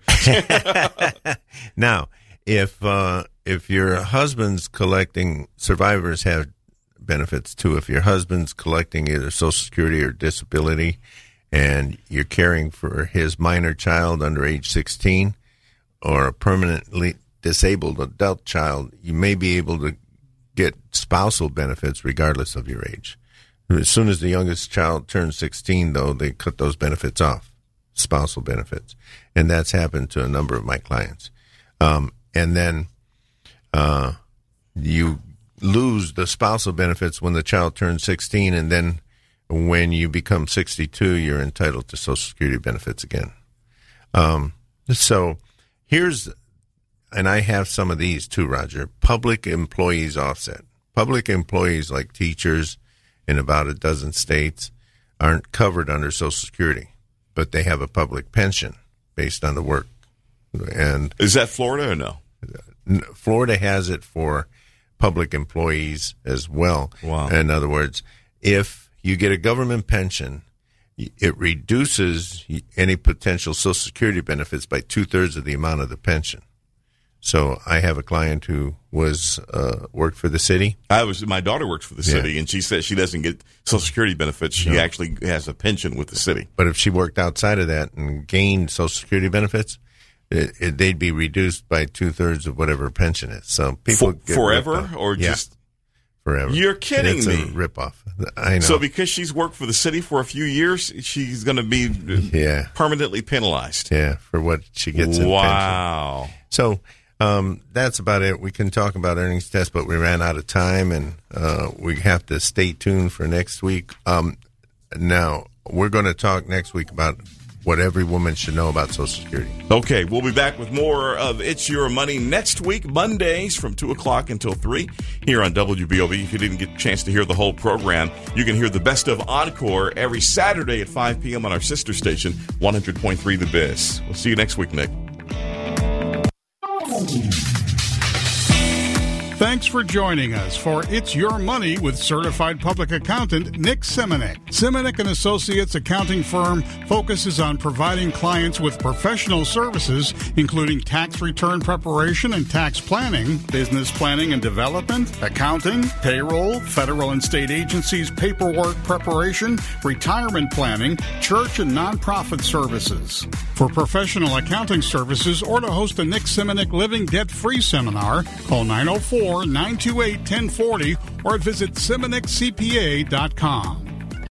[SPEAKER 3] Now, if uh, if your husband's collecting, survivors have benefits too. If your husband's collecting either Social Security or disability, and you're caring for his minor child under age sixteen, or a permanently disabled adult child, you may be able to get spousal benefits regardless of your age. As soon as the youngest child turns sixteen, though, they cut those benefits off, spousal benefits. And that's happened to a number of my clients. Um, and then uh, you lose the spousal benefits when the child turns sixteen, and then when you become sixty-two, you're entitled to Social Security benefits again. Um, so here's, and I have some of these too, Roger, public employees offset. Public employees like teachers in about a dozen states aren't covered under Social Security, but they have a public pension based on the work. And
[SPEAKER 4] Is that Florida or no?
[SPEAKER 3] Florida has it for public employees as well.
[SPEAKER 4] Wow.
[SPEAKER 3] In other words, if you get a government pension, it reduces any potential Social Security benefits by two-thirds of the amount of the pension. So I have a client who was uh, worked for the city.
[SPEAKER 4] I was my daughter works for the city,
[SPEAKER 3] Yeah.
[SPEAKER 4] and she said she doesn't get Social Security benefits. She
[SPEAKER 3] No.
[SPEAKER 4] actually has a pension with the city.
[SPEAKER 3] But if she worked outside of that and gained Social Security benefits, it, it, they'd be reduced by two-thirds of whatever her pension is. So people
[SPEAKER 4] For,
[SPEAKER 3] get ripped
[SPEAKER 4] forever
[SPEAKER 3] off.
[SPEAKER 4] or
[SPEAKER 3] Yeah,
[SPEAKER 4] just
[SPEAKER 3] forever.
[SPEAKER 4] You're kidding
[SPEAKER 3] it's
[SPEAKER 4] me.
[SPEAKER 3] a ripoff. I know.
[SPEAKER 4] So because she's worked for the city for a few years, she's going to be
[SPEAKER 3] yeah,
[SPEAKER 4] permanently penalized.
[SPEAKER 3] yeah, for what she gets in pension.
[SPEAKER 4] Wow.
[SPEAKER 3] So um, that's about it. We can talk about earnings test, but we ran out of time, and uh, we have to stay tuned for next week. Um, now, we're going to talk next week about what every woman should know about Social Security.
[SPEAKER 4] Okay, we'll be back with more of It's Your Money next week, Mondays from two o'clock until three here on W B O B. If you didn't get a chance to hear the whole program, you can hear the best of Encore every Saturday at five p.m. on our sister station, one hundred point three The Biz. We'll see you next week, Nick.
[SPEAKER 2] Thanks for joining us for It's Your Money with certified public accountant Nick Simonek. Simonek and Associates accounting firm focuses on providing clients with professional services, including tax return preparation and tax planning, business planning and development, accounting, payroll, federal and state agencies paperwork preparation, retirement planning, church and nonprofit services. For professional accounting services or to host a Nick Simonek Living Debt-Free seminar, call nine oh four, nine two eight, one oh four oh or visit Simonek C P A dot com.